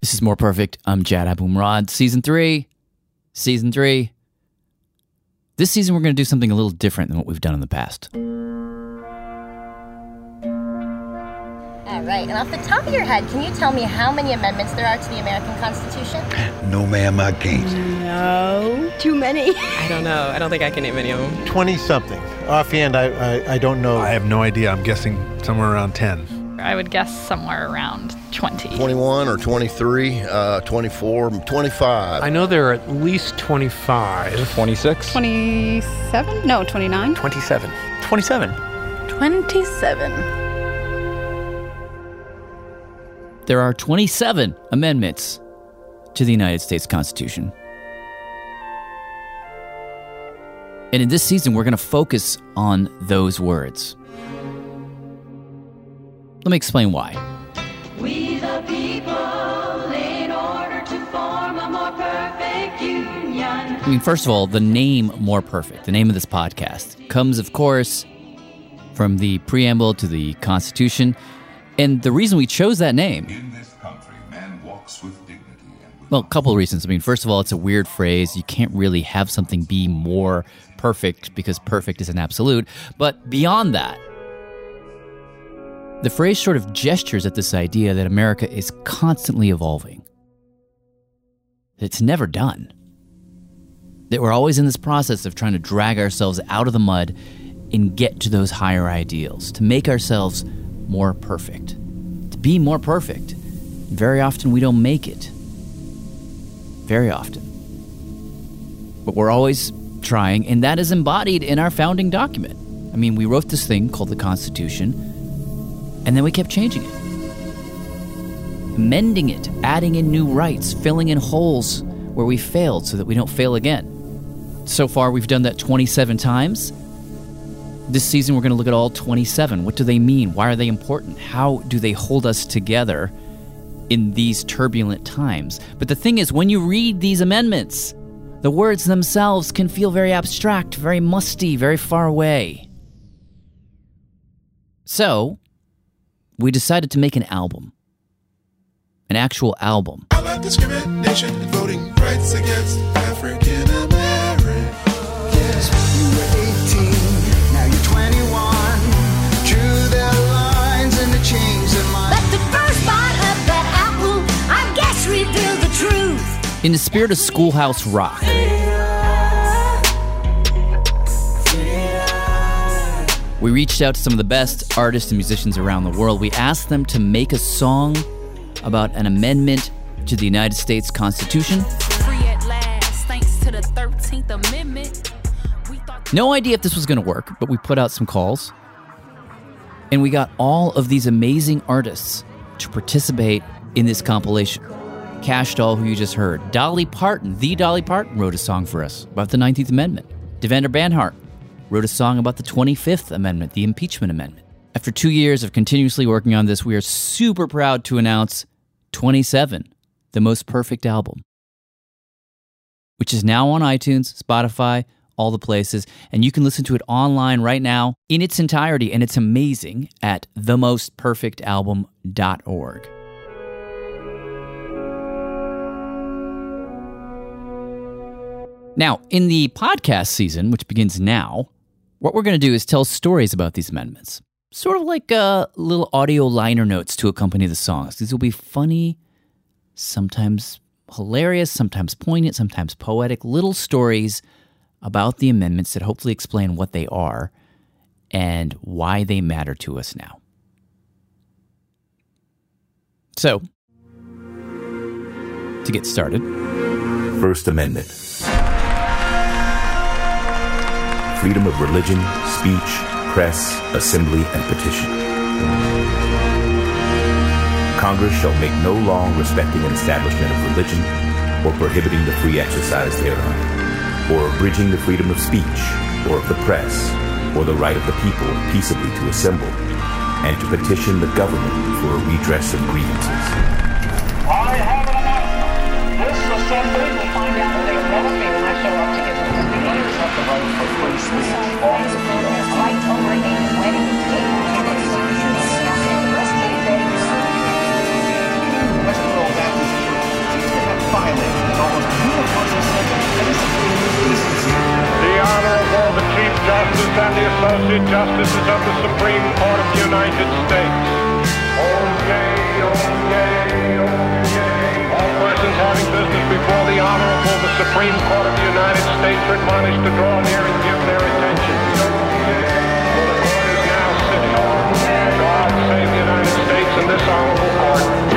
This is More Perfect. I'm Jad Abumrad. Season 3. This season, we're going to do something a little different than what we've done in the past. All right, and off the top of your head, can you tell me how many amendments there are to the American Constitution? No, ma'am, I can't. No, too many. I don't know. I don't think I can name any of them. 20-something. Offhand, I don't know. I have no idea. I'm guessing somewhere around 10. I would guess somewhere around 20. 21 or 23, 24, 25. I know there are at least 25. 26. 27? No, 29. 27. 27. 27. There are 27 amendments to the United States Constitution. And in this season, we're going to focus on those words. Let me explain why. We the people, in order to form a more perfect union. I mean, first of all, the name More Perfect, the name of this podcast, comes, of course, from the preamble to the Constitution. And the reason we chose that name... In this country, man walks with dignity and with... Well, a couple of reasons. I mean, first of all, it's a weird phrase. You can't really have something be more perfect because perfect is an absolute. But beyond that, the phrase sort of gestures at this idea that America is constantly evolving. It's never done. That we're always in this process of trying to drag ourselves out of the mud and get to those higher ideals, to make ourselves more perfect, to be more perfect. Very often we don't make it. Very often. But we're always trying, and that is embodied in our founding document. I mean, we wrote this thing called the Constitution, and then we kept changing it, amending it, adding in new rights, filling in holes where we failed so that we don't fail again. So far, we've done that 27 times. This season, we're going to look at all 27. What do they mean? Why are they important? How do they hold us together in these turbulent times? But the thing is, when you read these amendments, the words themselves can feel very abstract, very musty, very far away. So we decided to make an album. An actual album. How about discrimination and voting rights against African Americans? You were 18, now you're 21. Drew their lines and the chains in my... But the first bite of that apple, I guess, revealed the truth. In the spirit of Schoolhouse Rock, we reached out to some of the best artists and musicians around the world. We asked them to make a song about an amendment to the United States Constitution. Free at last, thanks to the 13th Amendment. No idea if this was going to work, but we put out some calls. And we got all of these amazing artists to participate in this compilation. Kash Doll, who you just heard. Dolly Parton, the Dolly Parton, wrote a song for us about the 19th Amendment. Devendra Banhart wrote a song about the 25th Amendment, the Impeachment Amendment. After 2 years of continuously working on this, we are super proud to announce 27, the Most Perfect album, which is now on iTunes, Spotify, all the places, and you can listen to it online right now in its entirety, and it's amazing at themostperfectalbum.org. Now, in the podcast season, which begins now, what we're going to do is tell stories about these amendments. Sort of like little audio liner notes to accompany the songs. These will be funny, sometimes hilarious, sometimes poignant, sometimes poetic, little stories about the amendments that hopefully explain what they are and why they matter to us now. So, to get started. First Amendment. Freedom of religion, speech, press, assembly, and petition. Congress shall make no law respecting an establishment of religion or prohibiting the free exercise thereof, or abridging the freedom of speech, or of the press, or the right of the people peaceably to assemble, and to petition the government for a redress of grievances. I have an announcement. This assembly will find out that they never me when I show up to give them the speech. Of the right for free speech on the field. Fight over a wedding cake and execution. Western Baptist Church Associate Justices of the Supreme Court of the United States. All persons having business before the Honorable, the Supreme Court of the United States are admonished to draw near and give their attention. For the court is now sitting. God save the United States and this honorable court.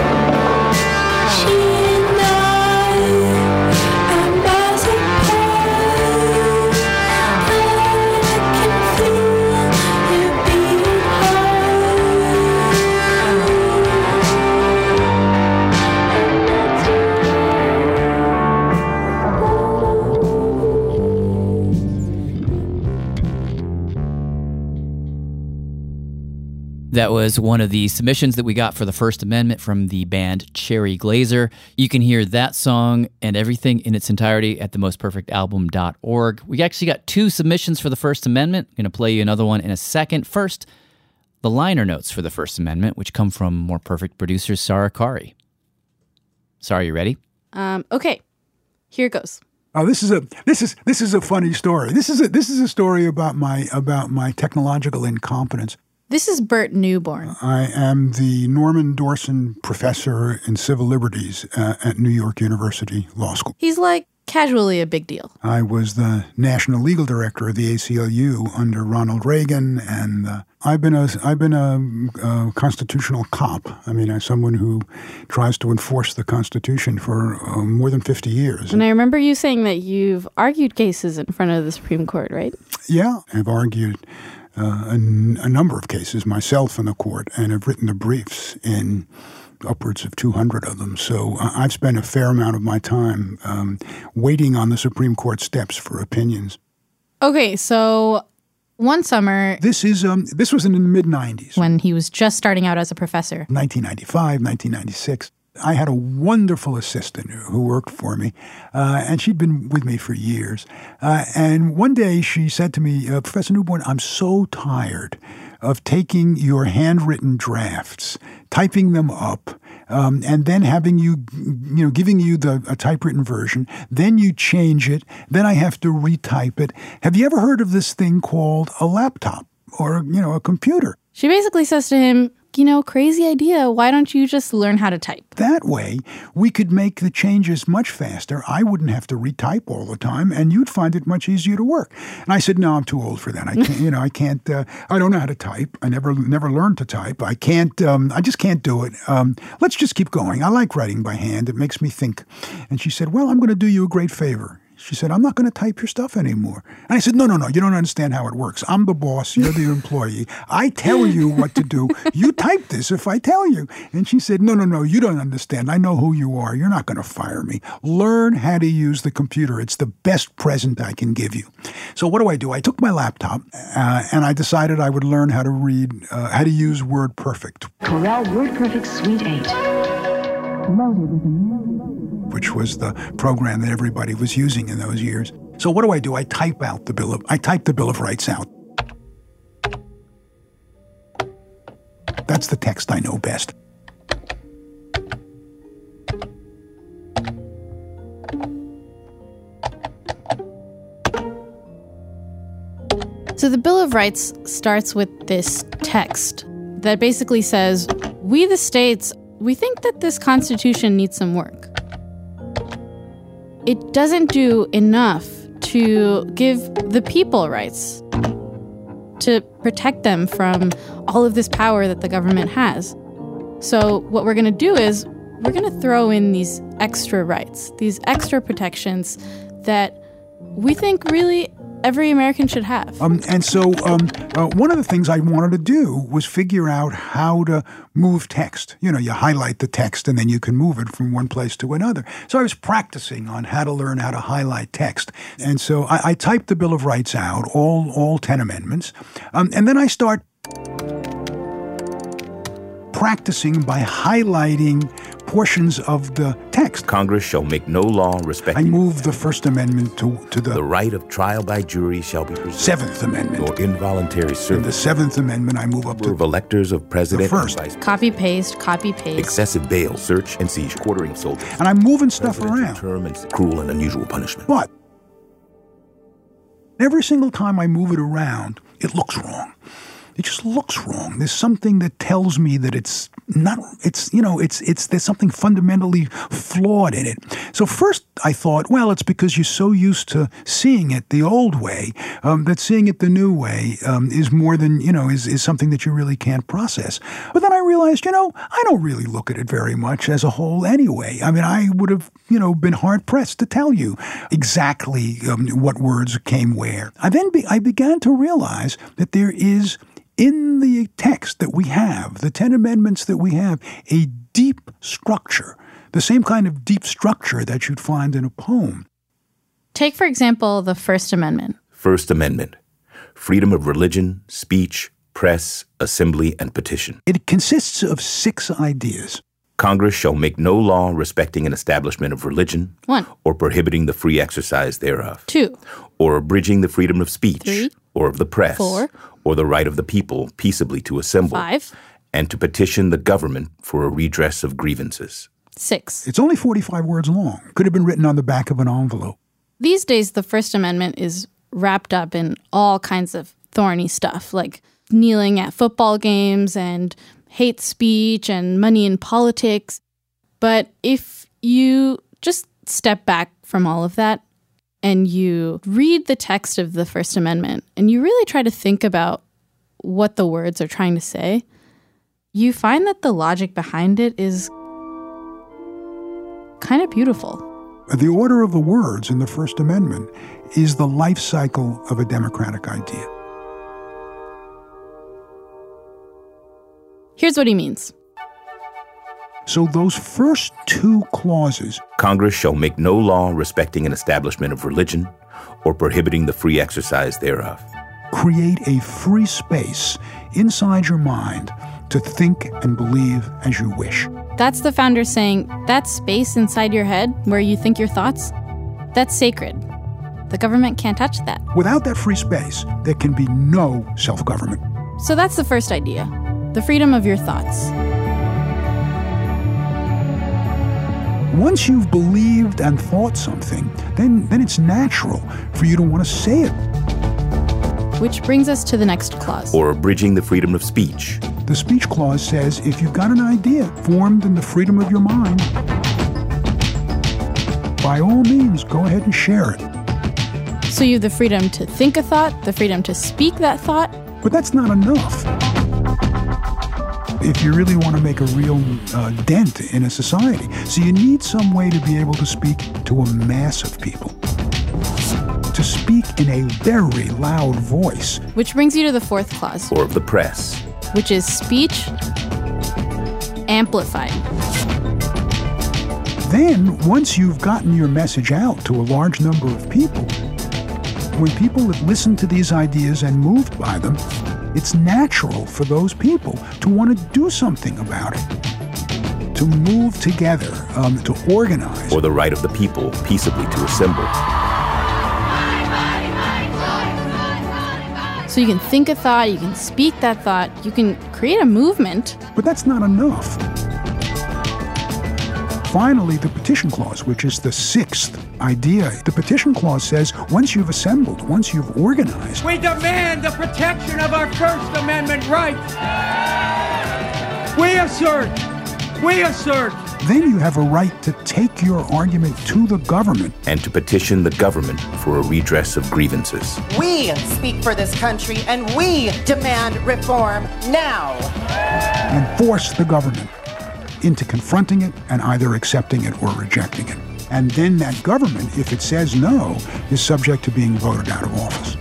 That was one of the submissions that we got for the First Amendment from the band Cherry Glazer. You can hear that song and everything in its entirety at themostperfectalbum.org. We actually got 2 submissions for the First Amendment. I'm going to play you another one in a second. First, the liner notes for the First Amendment, which come from More Perfect producer Sarah Kari. Sarah, you ready? Okay, here it goes. Oh, this is a funny story. This is a story about my technological incompetence. This is Bert Newborn. I am the Norman Dorson Professor in Civil Liberties at New York University Law School. He's like casually a big deal. I was the National Legal Director of the ACLU under Ronald Reagan, and I've been a constitutional cop. I mean, I'm someone who tries to enforce the Constitution for more than 50 years. And I remember you saying that you've argued cases in front of the Supreme Court, right? Yeah, I've argued a number of cases myself in the court, and have written the briefs in upwards of 200 of them. So I've spent a fair amount of my time waiting on the Supreme Court steps for opinions. Okay, so one summer... This was in the mid-'90s. When he was just starting out as a professor. 1995, 1996. I had a wonderful assistant who worked for me, and she'd been with me for years. And one day she said to me, Professor Newborn, I'm so tired of taking your handwritten drafts, typing them up, and then having giving you a typewritten version. Then you change it. Then I have to retype it. Have you ever heard of this thing called a laptop or, a computer? She basically says to him, crazy idea. Why don't you just learn how to type? That way, we could make the changes much faster. I wouldn't have to retype all the time, and you'd find it much easier to work. And I said, no, I'm too old for that. I can't, I can't, I don't know how to type. I never learned to type. I can't, I just can't do it. Let's just keep going. I like writing by hand. It makes me think. And she said, well, I'm going to do you a great favor. She said, I'm not going to type your stuff anymore. And I said, no, you don't understand how it works. I'm the boss. You're the employee. I tell you what to do. You type this if I tell you. And she said, no, you don't understand. I know who you are. You're not going to fire me. Learn how to use the computer. It's the best present I can give you. So what do? I took my laptop and I decided I would learn how to read, how to use WordPerfect. Corel WordPerfect Suite 8. Loaded with which was the program that everybody was using in those years. So what do? I type the Bill of Rights out. That's the text I know best. So the Bill of Rights starts with this text that basically says, we the states, we think that this Constitution needs some work. It doesn't do enough to give the people rights, to protect them from all of this power that the government has. So what we're going to do is we're going to throw in these extra rights, these extra protections that we think really every American should have. And so one of the things I wanted to do was figure out how to move text. You highlight the text and then you can move it from one place to another. So I was practicing on how to learn how to highlight text. And so I typed the Bill of Rights out, all 10 amendments. And then I start practicing by highlighting portions of the text. Congress shall make no law respecting... I moved the First Amendment to the right of trial by jury shall be preserved. Seventh Amendment. Or involuntary service. In the Seventh Amendment, I move up to... of electors of president... The first. Copy, paste. Excessive bail, search, and seizure, quartering soldiers. And I'm moving stuff around. Term and cruel and unusual punishment. But every single time I move it around, it looks wrong. It just looks wrong. There's something that tells me that it's not, there's something fundamentally flawed in it. So first I thought, well, it's because you're so used to seeing it the old way, that seeing it the new way is more than, is something that you really can't process. But then I realized, I don't really look at it very much as a whole anyway. I mean, I would have, been hard-pressed to tell you exactly what words came where. I began to realize that there is, in the text that we have, the 10 amendments that we have, a deep structure, the same kind of deep structure that you'd find in a poem. Take, for example, the First Amendment. First Amendment. Freedom of religion, speech, press, assembly, and petition. It consists of 6 ideas. Congress shall make no law respecting an establishment of religion 1. or prohibiting the free exercise thereof 2. or abridging the freedom of speech 3. or of the press 4. or the right of the people peaceably to assemble 5. and to petition the government for a redress of grievances. 6. It's only 45 words long. Could have been written on the back of an envelope. These days, the First Amendment is wrapped up in all kinds of thorny stuff, like kneeling at football games and hate speech and money in politics. But if you just step back from all of that and you read the text of the First Amendment and you really try to think about what the words are trying to say, you find that the logic behind it is kind of beautiful. The order of the words in the First Amendment is the life cycle of a democratic idea. Here's what he means. So those first 2 clauses, Congress shall make no law respecting an establishment of religion or prohibiting the free exercise thereof, create a free space inside your mind to think and believe as you wish. That's the founders saying, that space inside your head where you think your thoughts, that's sacred. The government can't touch that. Without that free space, there can be no self-government. So that's the first idea, the freedom of your thoughts. Once you've believed and thought something, then it's natural for you to want to say it. Which brings us to the next clause. or abridging the freedom of speech. The speech clause says if you've got an idea formed in the freedom of your mind, by all means, go ahead and share it. So you have the freedom to think a thought, the freedom to speak that thought. But that's not enough. If you really want to make a real dent in a society. So you need some way to be able to speak to a mass of people. To speak in a very loud voice. Which brings you to the 4th clause. Or of the press. Which is speech amplified. Then, once you've gotten your message out to a large number of people, when people have listened to these ideas and moved by them, it's natural for those people to want to do something about it, to move together, to organize. Or the right of the people peaceably to assemble. So you can think a thought, you can speak that thought, you can create a movement. But that's not enough. Finally, the petition clause, which is the 6th idea. The petition clause says once you've assembled, once you've organized, we demand the protection of our First Amendment rights. We assert, then you have a right to take your argument to the government. And to petition the government for a redress of grievances. We speak for this country and we demand reform now. And force the government into confronting it and either accepting it or rejecting it. And then that government, if it says no, is subject to being voted out of office.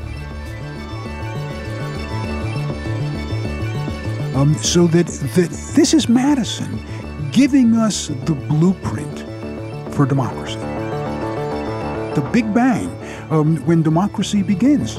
So that this is Madison giving us the blueprint for democracy. The Big Bang, when democracy begins.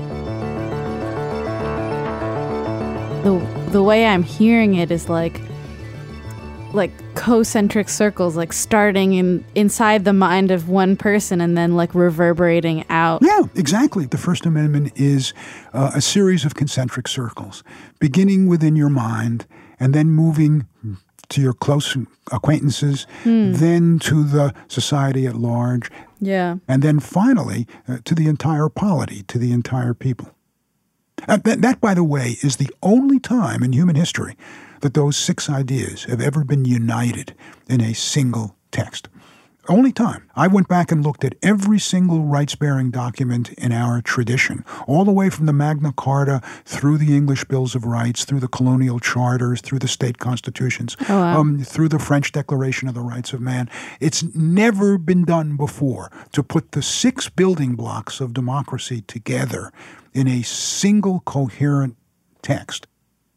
The way I'm hearing it is like concentric circles, like starting inside the mind of one person and then like reverberating out. Yeah, exactly. The First Amendment is a series of concentric circles, beginning within your mind and then moving to your close acquaintances, then to the society at large, and then finally to the entire polity, to the entire people. That, by the way, is the only time in human history that those 6 ideas have ever been united in a single text. Only time. I went back and looked at every single rights-bearing document in our tradition, all the way from the Magna Carta through the English Bills of Rights, through the colonial charters, through the state constitutions, through the French Declaration of the Rights of Man. It's never been done before to put the 6 building blocks of democracy together in a single coherent text.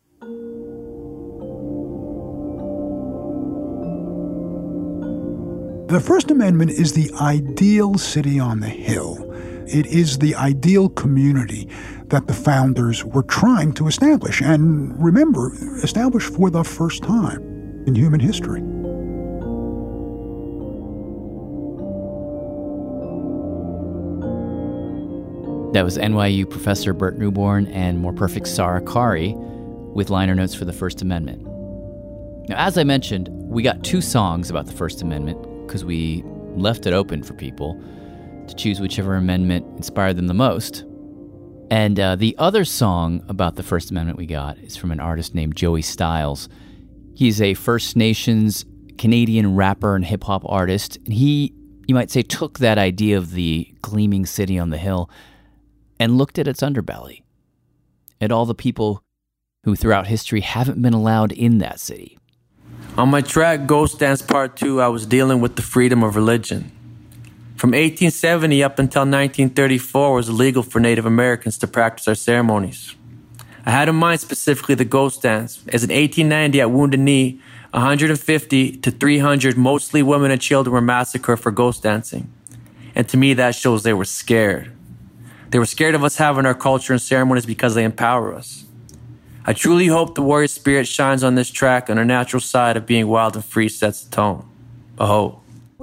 The First Amendment is the ideal city on the hill. It is the ideal community that the founders were trying to establish, and remember, establish for the first time in human history. That was NYU professor Burt Newborn and More Perfect Sarah Qari with liner notes for the First Amendment. Now, as I mentioned, we got 2 songs about the First Amendment because we left it open for people to choose whichever amendment inspired them the most. And the other song about the First Amendment we got is from an artist named Joey Styles. He's a First Nations Canadian rapper and hip-hop artist, and he, you might say, took that idea of the gleaming city on the hill and looked at its underbelly, at all the people who throughout history haven't been allowed in that city. On my track, Ghost Dance Part 2, I was dealing with the freedom of religion. From 1870 up until 1934, it was illegal for Native Americans to practice our ceremonies. I had in mind specifically the ghost dance, as in 1890 at Wounded Knee, 150 to 300 mostly women and children were massacred for ghost dancing. And to me, that shows they were scared. They were scared of us having our culture and ceremonies because they empower us. I truly hope the warrior spirit shines on this track and our natural side of being wild and free sets the tone. Aho.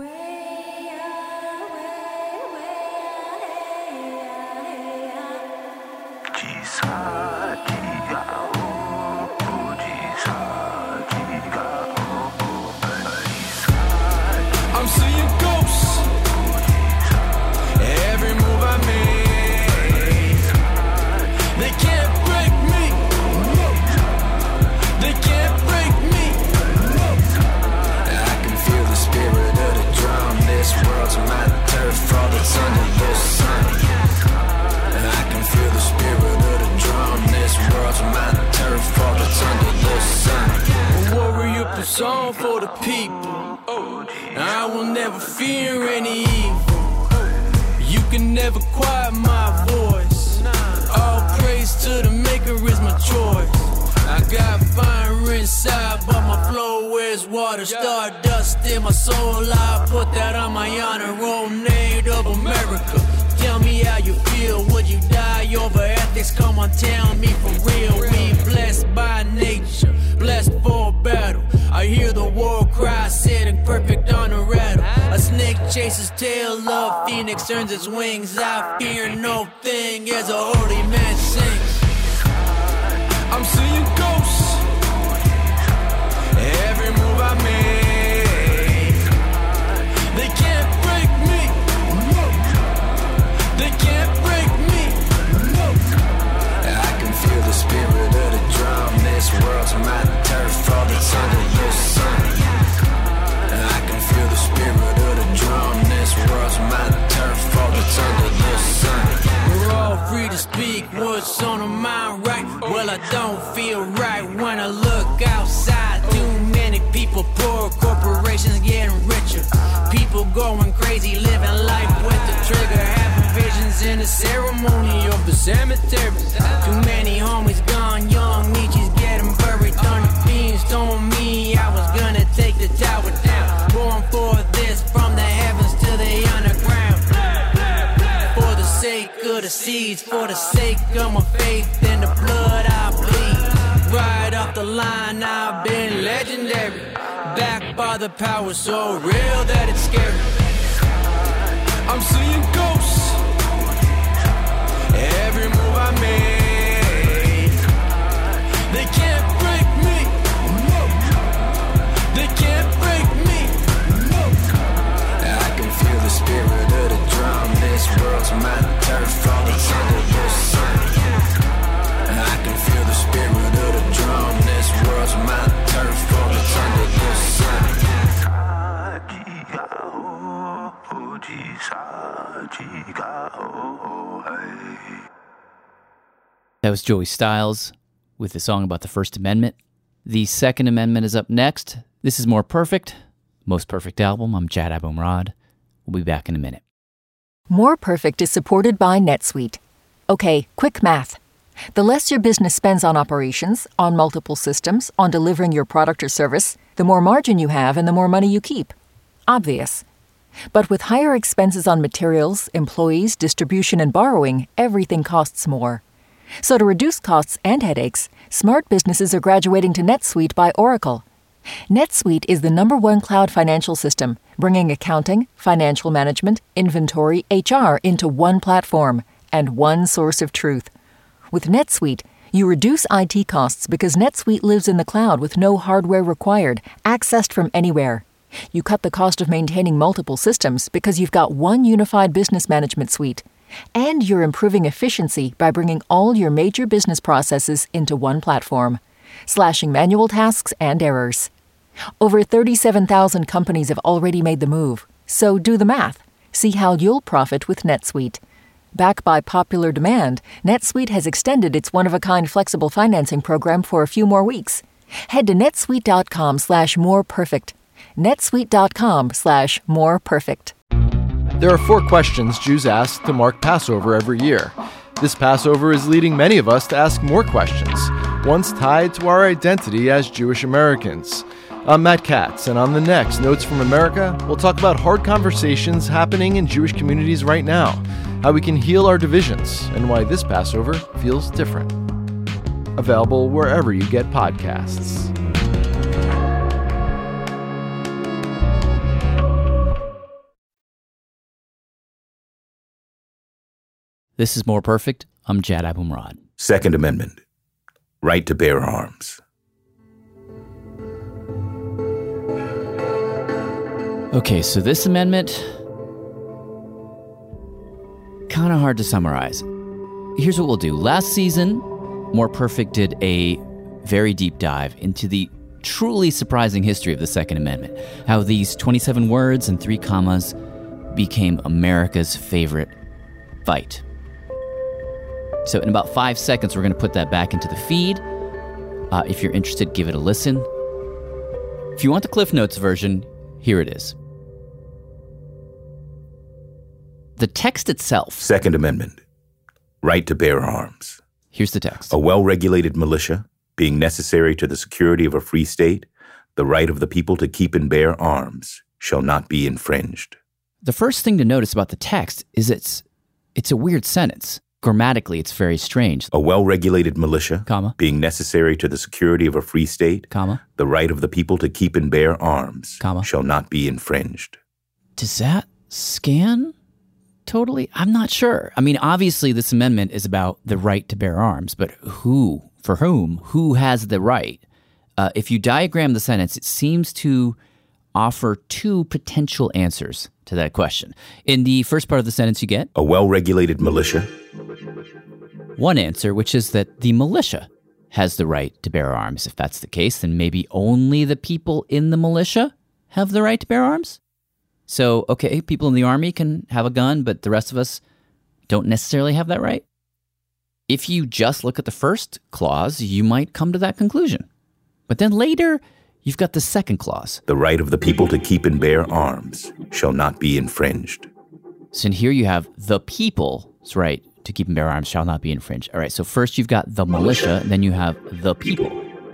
I'm seeing ghosts. Every move I make, they can't break me. They can't break me. I can feel the spirit of the drum. This world's my turf, all that's under the sun. I can feel the spirit of the drum. This world's my turf, all that's under the sun. A warrior persona for the people. I will never fear any evil. You can never quiet my voice. All praise to the maker is my choice. I got fire inside, but my flow is water. Stardust in my soul, I put that on my honor. Roll Native America. Tell me how you feel. Would you die over ethics? Come on, tell me for real. We blessed by nature, blessed for battle. I hear the war cry sitting perfect on a rattle. A snake chases tail, a phoenix earns its wings. I fear no thing as a holy man sings. I'm seeing ghosts. Every move I make, they can't break me. They can't break me. I can feel the spirit of the drum. This world's my turf, all that's under the sun. I can feel the spirit of the drum. This world's my turf, all that's under the sun. We're all free to speak what's on our mind, right? Well, I don't feel right when I look outside. Too many people poor, corporations getting richer. People going crazy, living life with the trigger. Having visions in the ceremony of the cemetery. Too many homies gone young, Nietzsche's getting buried. Thunder beams told me I was gonna take the tower down. Born for this, from the heavens to the underground. For the sake of the seeds, for the sake of my faith in the blood I bleed. Right off the line, I've been legendary. Backed by the power so real that it's scary. I'm seeing ghosts. Every move I make, they can't break me. They can't break me. I can feel the spirit of the drum. This world's my turf, all that's under the sun. That was Joey Styles with the song about the First Amendment. The Second Amendment is up next. This is More Perfect, Most Perfect Album. I'm Jad Abumrad. We'll be back in a minute. More Perfect is supported by NetSuite. Okay, quick math. The less your business spends on operations, on multiple systems, on delivering your product or service, the more margin you have and the more money you keep. Obvious. But with higher expenses on materials, employees, distribution, and borrowing, everything costs more. So to reduce costs and headaches, smart businesses are graduating to NetSuite by Oracle. NetSuite is the #1 cloud financial system, bringing accounting, financial management, inventory, HR into one platform and one source of truth. With NetSuite, you reduce IT costs because NetSuite lives in the cloud with no hardware required, accessed from anywhere. You cut the cost of maintaining multiple systems because you've got one unified business management suite. And you're improving efficiency by bringing all your major business processes into one platform, slashing manual tasks and errors. Over 37,000 companies have already made the move, so do the math. See how you'll profit with NetSuite. Backed by popular demand, NetSuite has extended its one-of-a-kind flexible financing program for a few more weeks. Head to netsuite.com/moreperfect. netsuite.com/moreperfect. There are 4 questions Jews ask to mark Passover every year. This Passover is leading many of us to ask more questions, ones tied to our identity as Jewish Americans. I'm Matt Katz, and on the next Notes from America, we'll talk about hard conversations happening in Jewish communities right now, how we can heal our divisions, and why this Passover feels different. Available wherever you get podcasts. This is More Perfect. I'm Jad Abumrad. Second Amendment. Right to bear arms. Okay, so this amendment, kind of hard to summarize. Here's what we'll do. Last season, More Perfect did a very deep dive into the truly surprising history of the Second Amendment, how these 27 words and 3 commas became America's favorite fight. So in about 5 seconds, we're going to put that back into the feed. If you're interested, give it a listen. If you want the Cliff Notes version, here it is. The text itself. Second Amendment. Right to bear arms. Here's the text. A well-regulated militia, being necessary to the security of a free state, the right of the people to keep and bear arms shall not be infringed. The first thing to notice about the text is it's a weird sentence. Grammatically, it's very strange. A well-regulated militia, comma, being necessary to the security of a free state, comma, the right of the people to keep and bear arms, comma, shall not be infringed. Does that scan totally? I'm not sure. I mean, obviously, this amendment is about the right to bear arms, but who, for whom, who has the right? If you diagram the sentence, it seems to offer 2 potential answers to that question. In the first part of the sentence, you get a well-regulated militia. One answer, which is that the militia has the right to bear arms. If that's the case, then maybe only the people in the militia have the right to bear arms? So, okay, people in the army can have a gun, but the rest of us don't necessarily have that right? If you just look at the first clause, you might come to that conclusion. But then later, you've got the second clause. The right of the people to keep and bear arms shall not be infringed. So here you have the people's right to keep and bear arms shall not be infringed. All right, so first you've got the militia, then you have the people.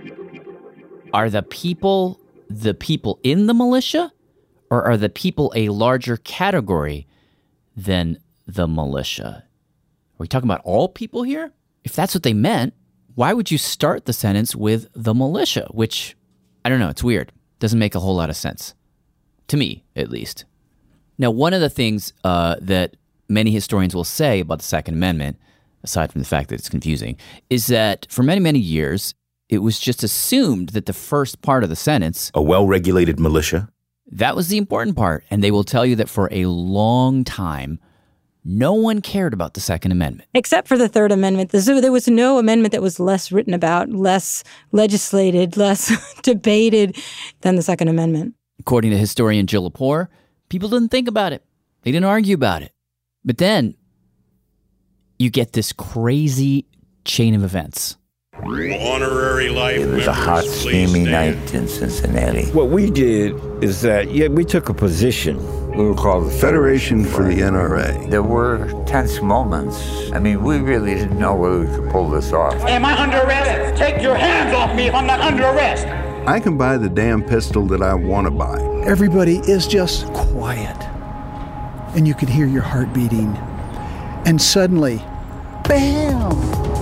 Are the people in the militia, or are the people a larger category than the militia? Are we talking about all people here? If that's what they meant, why would you start the sentence with the militia, which, I don't know, it's weird. Doesn't make a whole lot of sense. To me, at least. Now, one of the things that many historians will say about the Second Amendment, aside from the fact that it's confusing, is that for many, many years, it was just assumed that the first part of the sentence, a well-regulated militia, that was the important part. And they will tell you that for a long time, no one cared about the Second Amendment. Except for the Third Amendment. There was no amendment that was less written about, less legislated, less debated than the Second Amendment. According to historian Jill Lepore, people didn't think about it. They didn't argue about it. But then you get this crazy chain of events. Honorary life. It was a hot, steamy night in Cincinnati. What we did is that, we took a position. We were called the Federation for the NRA. There were tense moments. I mean, we really didn't know whether we could pull this off. Am I under arrest? Take your hands off me if I'm not under arrest. I can buy the damn pistol that I want to buy. Everybody is just quiet. And you could hear your heart beating. And suddenly, bam!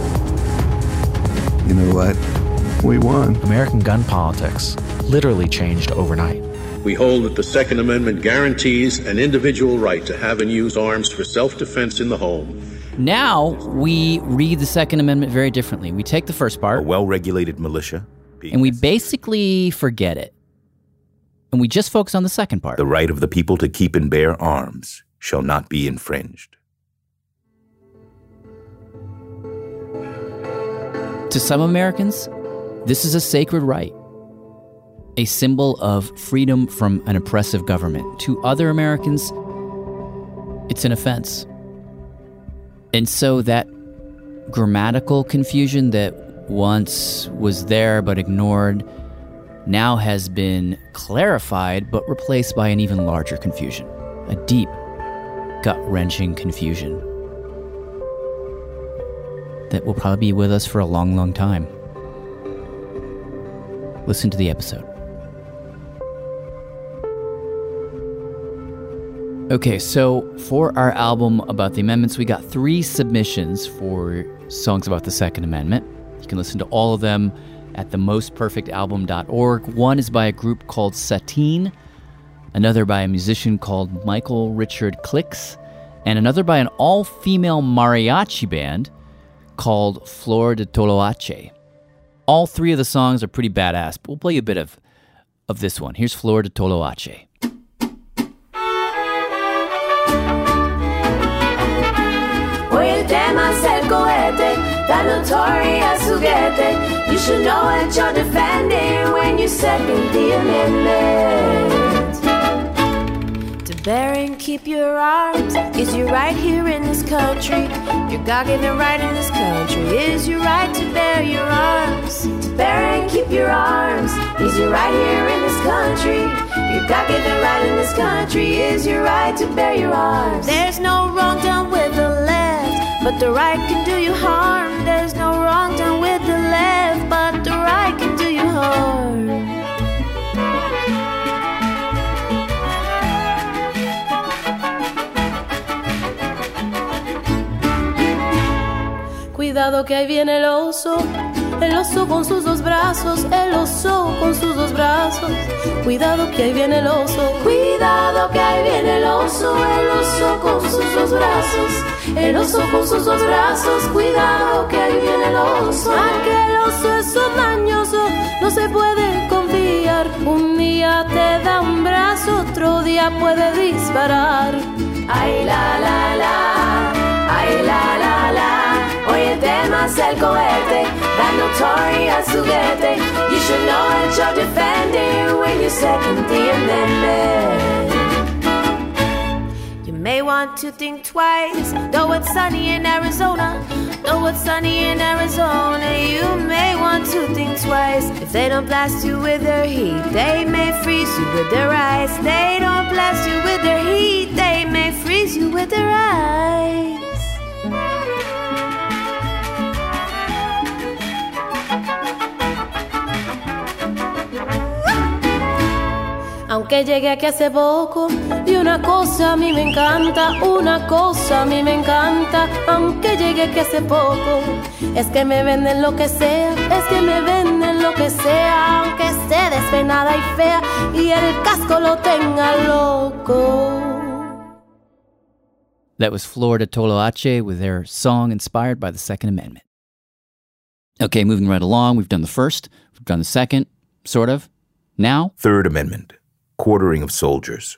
You know what? We won. American gun politics literally changed overnight. We hold that the Second Amendment guarantees an individual right to have and use arms for self-defense in the home. Now we read the Second Amendment very differently. We take the first part, a well-regulated militia, and we basically forget it. And we just focus on the second part. The right of the people to keep and bear arms shall not be infringed. To some Americans, this is a sacred right, a symbol of freedom from an oppressive government. To other Americans, it's an offense. And so that grammatical confusion that once was there but ignored now has been clarified but replaced by an even larger confusion, a deep, gut-wrenching confusion that will probably be with us for a long, long time. Listen to the episode. Okay, so for our album about the amendments, we got 3 submissions for songs about the Second Amendment. You can listen to all of them at themostperfectalbum.org. One is by a group called Satine, another by a musician called Michael Richard Clicks, and another by an all-female mariachi band called Flor de Toloache. All 3 of the songs are pretty badass, but we'll play you a bit of this one. Here's Flor de Toloache. Oye, el tema es el cohete, that notorious juguete. You should know what you're defending when you second the amendment. To bear and keep your arms is your right here in this country. Your God-given right in this country is your right to bear your arms. To bear and keep your arms is your right here in this country. Your God-given right in this country is your right to bear your arms. There's no wrong done with the left, but the right can do you harm. There's no wrong done with the left, but the right can do you harm. Cuidado que ahí viene el oso con sus 2 brazos, el oso con sus 2 brazos. Cuidado que ahí viene el oso, cuidado que ahí viene el oso con sus 2 brazos, el oso con sus 2 brazos. Cuidado que ahí viene el oso. Aquel oso es un mañoso, no se puede confiar. Un día te da un brazo, otro día puede disparar. Ay la la la, ay la la la. Oye, el tema es el cohete, that notorious juguete. You should know what you're defending when you second the amendment. You may want to think twice, though it's sunny in Arizona. Though it's sunny in Arizona, you may want to think twice. If they don't blast you with their heat, they may freeze you with their ice. They don't blast you with their heat, they may freeze you with their ice. Aunque llegué aquí hace poco, y una cosa a mí me encanta, una cosa a mí me encanta. Aunque llegué aquí hace poco, es que me venden lo que sea, es que me venden lo que sea. Aunque esté despeinada y fea, y el casco lo tenga loco. That was Flor de Toloache with their song inspired by the Second Amendment. Okay, moving right along, we've done the first, we've done the second, sort of. Now? Third Amendment. Quartering of soldiers.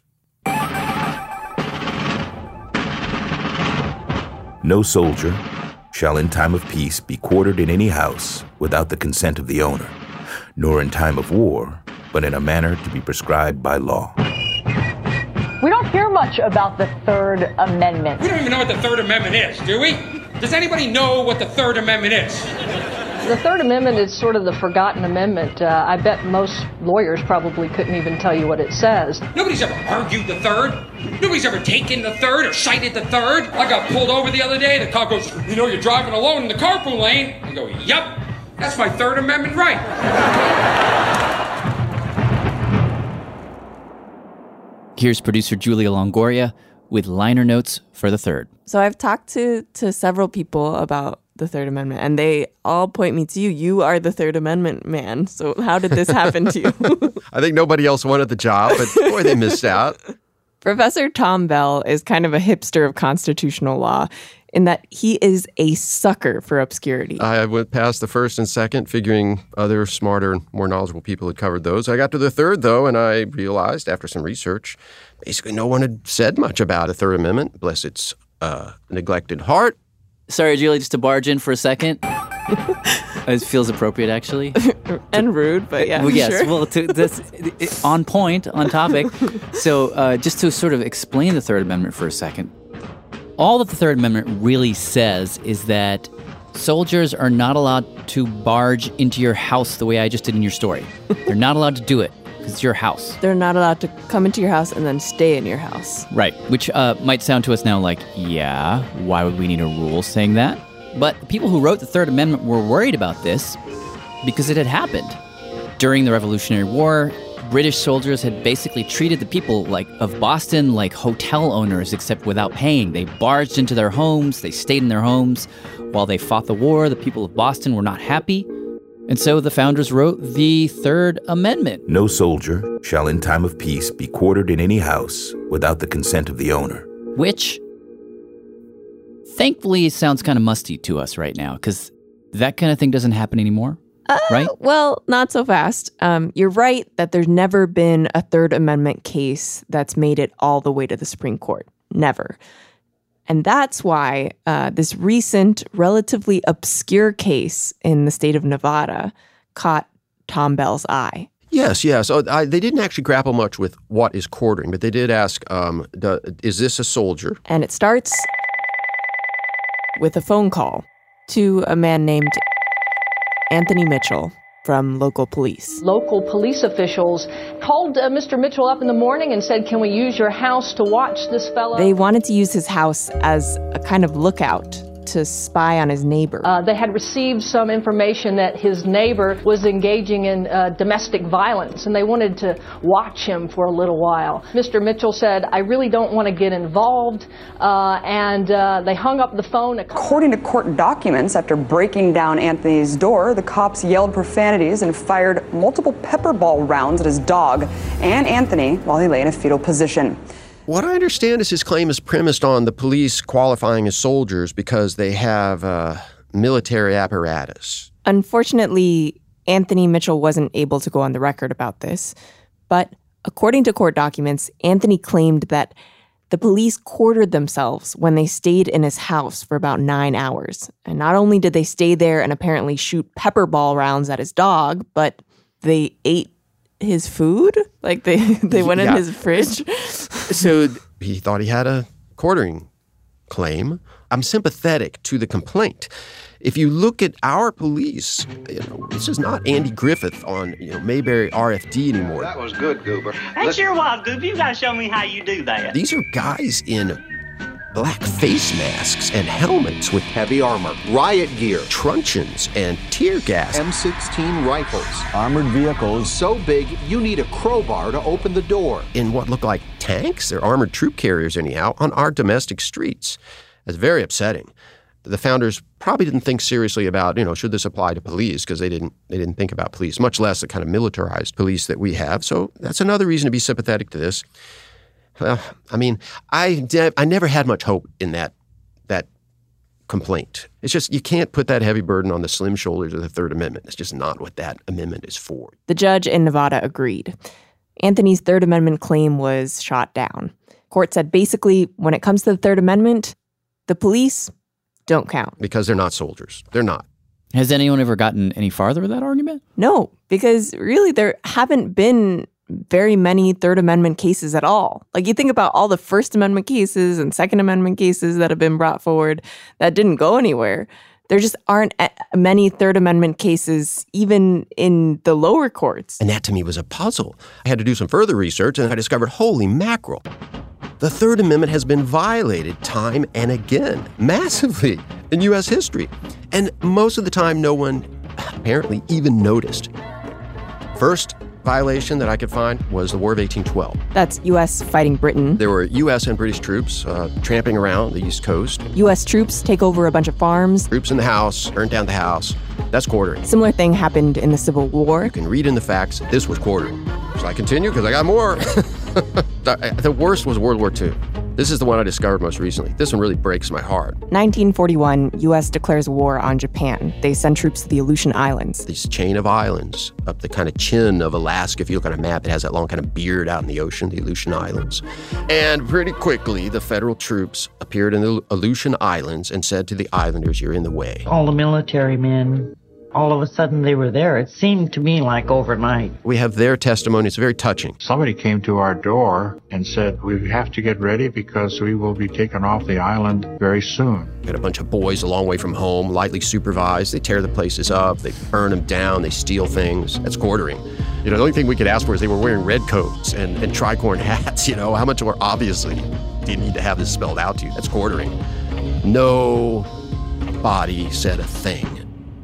No soldier shall in time of peace be quartered in any house without the consent of the owner, nor in time of war, but in a manner to be prescribed by law. We don't hear much about the Third Amendment. We don't even know what the Third Amendment is, do we? Does anybody know what the Third Amendment is? The Third Amendment is sort of the forgotten amendment. I bet most lawyers probably couldn't even tell you what it says. Nobody's ever argued the Third. Nobody's ever taken the Third or cited the Third. I got pulled over the other day. The cop goes, you know, you're driving alone in the carpool lane. I go, yup, that's my Third Amendment right. Here's producer Julia Longoria with liner notes for the Third. So I've talked to several people about the Third Amendment, and they all point me to you. You are the Third Amendment man. So how did this happen to you? I think nobody else wanted the job, but boy, they missed out. Professor Tom Bell is kind of a hipster of constitutional law in that he is a sucker for obscurity. I went past the first and second, figuring other smarter and more knowledgeable people had covered those. I got to the third, though, and I realized after some research, basically no one had said much about a Third Amendment. Bless its neglected heart. Sorry, Julie, just to barge in for a second. It feels appropriate, actually. And rude, but yeah, well, yes, sure. Well, that's on point, on topic. So just to sort of explain the Third Amendment for a second, all that the Third Amendment really says is that soldiers are not allowed to barge into your house the way I just did in your story. They're not allowed to do it because it's your house. They're not allowed to come into your house and then stay in your house. Right, which might sound to us now like, yeah, why would we need a rule saying that? But the people who wrote the Third Amendment were worried about this because it had happened. During the Revolutionary War, British soldiers had basically treated the people of Boston like hotel owners, except without paying. They barged into their homes, they stayed in their homes. While they fought the war, the people of Boston were not happy. And so the founders wrote the Third Amendment. No soldier shall in time of peace be quartered in any house without the consent of the owner. Which, thankfully, sounds kind of musty to us right now, because that kind of thing doesn't happen anymore, right? Well, not so fast. You're right that there's never been a Third Amendment case that's made it all the way to the Supreme Court. Never. And that's why this recent, relatively obscure case in the state of Nevada caught Tom Bell's eye. Yes. They didn't actually grapple much with what is quartering, but they did ask, is this a soldier? And it starts with a phone call to a man named Anthony Mitchell from local police. Local police officials called Mr. Mitchell up in the morning and said, can we use your house to watch this fellow? They wanted to use his house as a kind of lookout to spy on his neighbor. They had received some information that his neighbor was engaging in domestic violence, and they wanted to watch him for a little while. Mr. Mitchell said, I really don't want to get involved, and they hung up the phone. According to court documents, after breaking down Anthony's door, the cops yelled profanities and fired multiple pepper ball rounds at his dog and Anthony while he lay in a fetal position. What I understand is his claim is premised on the police qualifying as soldiers because they have military apparatus. Unfortunately, Anthony Mitchell wasn't able to go on the record about this. But according to court documents, Anthony claimed that the police quartered themselves when they stayed in his house for about 9 hours. And not only did they stay there and apparently shoot pepper ball rounds at his dog, but they ate his food? Like they went in his fridge? So he thought he had a quartering claim. I'm sympathetic to the complaint. If you look at our police, this is not Andy Griffith on Mayberry RFD anymore. That was good, Goober. That sure was, Goober. You gotta show me how you do that. These are guys in black face masks and helmets with heavy armor, riot gear, truncheons, and tear gas. M16 rifles, armored vehicles so big you need a crowbar to open the door. In what look like tanks, they're armored troop carriers anyhow, on our domestic streets. It's very upsetting. The founders probably didn't think seriously about, should this apply to police, because they didn't think about police, much less the kind of militarized police that we have. So that's another reason to be sympathetic to this. Well, I mean, I never had much hope in that complaint. It's just you can't put that heavy burden on the slim shoulders of the Third Amendment. It's just not what that amendment is for. The judge in Nevada agreed. Anthony's Third Amendment claim was shot down. Court said basically, when it comes to the Third Amendment, the police don't count. Because they're not soldiers. They're not. Has anyone ever gotten any farther with that argument? No, because really there haven't been very many Third Amendment cases at all. Like, you think about all the First Amendment cases and Second Amendment cases that have been brought forward that didn't go anywhere. There just aren't many Third Amendment cases, even in the lower courts. And that to me was a puzzle. I had to do some further research, and I discovered, holy mackerel, the Third Amendment has been violated time and again, massively, in U.S. history. And most of the time, no one apparently even noticed. First violation that I could find was the War of 1812. That's U.S. fighting Britain. There were U.S. and British troops tramping around the East Coast. U.S. troops take over a bunch of farms. Troops in the house, burnt down the house. That's quartering. Similar thing happened in the Civil War. You can read in the facts, this was quartering. Shall I continue? Because I got more. The worst was World War II. This is the one I discovered most recently. This one really breaks my heart. 1941, U.S. declares war on Japan. They send troops to the Aleutian Islands. This chain of islands up the kind of chin of Alaska. If you look on a map, it has that long kind of beard out in the ocean, the Aleutian Islands. And pretty quickly, the federal troops appeared in the Aleutian Islands and said to the islanders, you're in the way. All the military men, all of a sudden they were there. It seemed to me like overnight. We have their testimony. It's very touching. Somebody came to our door and said, we have to get ready because we will be taken off the island very soon. Got a bunch of boys a long way from home, lightly supervised. They tear the places up. They burn them down. They steal things. That's quartering. You know, the only thing we could ask for is they were wearing red coats and tricorn hats. You know, how much more obviously do you need to have this spelled out to you? That's quartering. Nobody said a thing.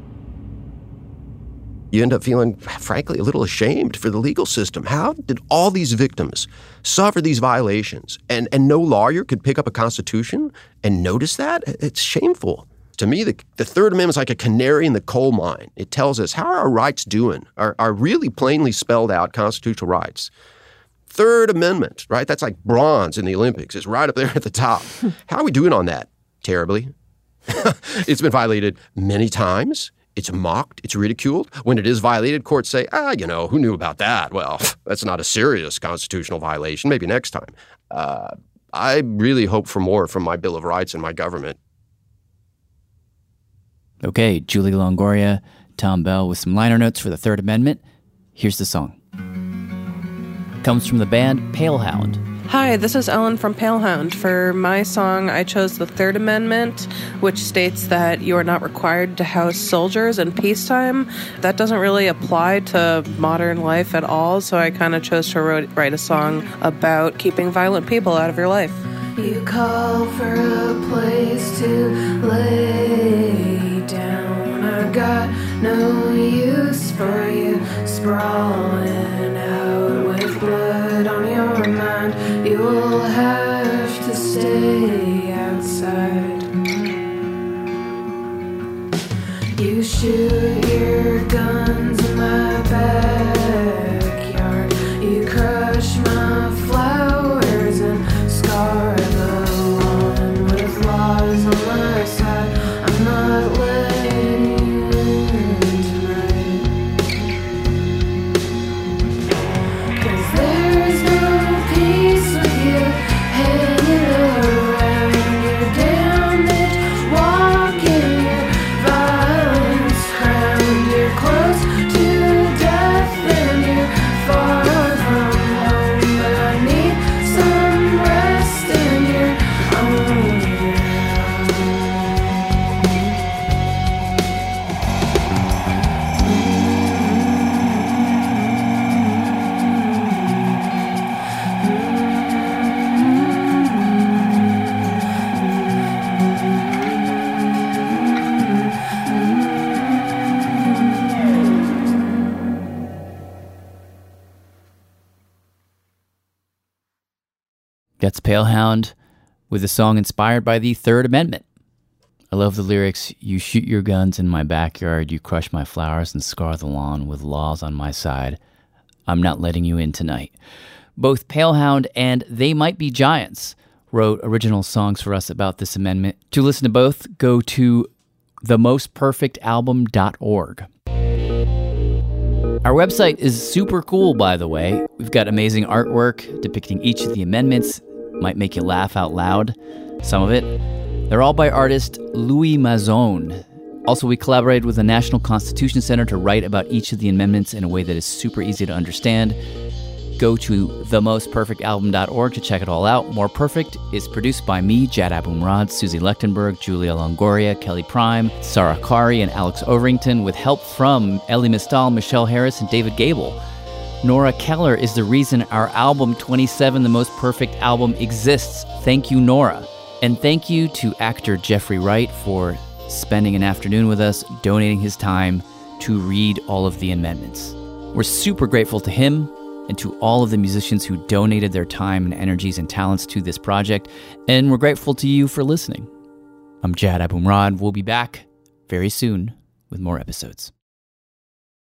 You end up feeling, frankly, a little ashamed for the legal system. How did all these victims suffer these violations and no lawyer could pick up a constitution and notice that? It's shameful. To me, the Third Amendment is like a canary in the coal mine. It tells us how are our rights doing, our really plainly spelled out constitutional rights. Third Amendment, right? That's like bronze in the Olympics. It's right up there at the top. How are we doing on that? Terribly. It's been violated many times. It's mocked. It's ridiculed. When it is violated, courts say, who knew about that? Well, that's not a serious constitutional violation. Maybe next time. I really hope for more from my Bill of Rights and my government. Okay, Julie Longoria, Tom Bell with some liner notes for the Third Amendment. Here's the song. Comes from the band Palehound. Hi, this is Ellen from Palehound. For my song, I chose the Third Amendment, which states that you are not required to house soldiers in peacetime. That doesn't really apply to modern life at all, so I kind of chose to write a song about keeping violent people out of your life. You call for a place to lay down. I got no use for you sprawling out with blood on your mind. You will have to stay outside. You shoot your guns in my backyard. You crush my flowers and scar the lawn with laws on my side. I'm not letting you in tonight. 'Cause there's no peace with you hanging around. You're damaged, walking your violence crowned. You're close to death and you're far from home. But I need some rest and you're on your That's Palehound with a song inspired by the Third Amendment. I love the lyrics. You shoot your guns in my backyard. You crush my flowers and scar the lawn with laws on my side. I'm not letting you in tonight. Both Palehound and They Might Be Giants wrote original songs for us about this amendment. To listen to both, go to themostperfectalbum.org. Our website is super cool, by the way. We've got amazing artwork depicting each of the amendments. Might make you laugh out loud, some of it. They're all by artist Louis Mazon. Also, we collaborated with the National Constitution Center to write about each of the amendments in a way that is super easy to understand. Go to themostperfectalbum.org to check it all out. More Perfect is produced by me, Jad Abumrad, Susie Lechtenberg, Julia Longoria, Kelly Prime, Sarah Kari, and Alex Overington, with help from Ellie Mistal, Michelle Harris, and David Gable. Nora Keller is the reason our album 27, The Most Perfect Album, exists. Thank you, Nora. And thank you to actor Jeffrey Wright for spending an afternoon with us, donating his time to read all of the amendments. We're super grateful to him and to all of the musicians who donated their time and energies and talents to this project. And we're grateful to you for listening. I'm Jad Abumrad. We'll be back very soon with more episodes.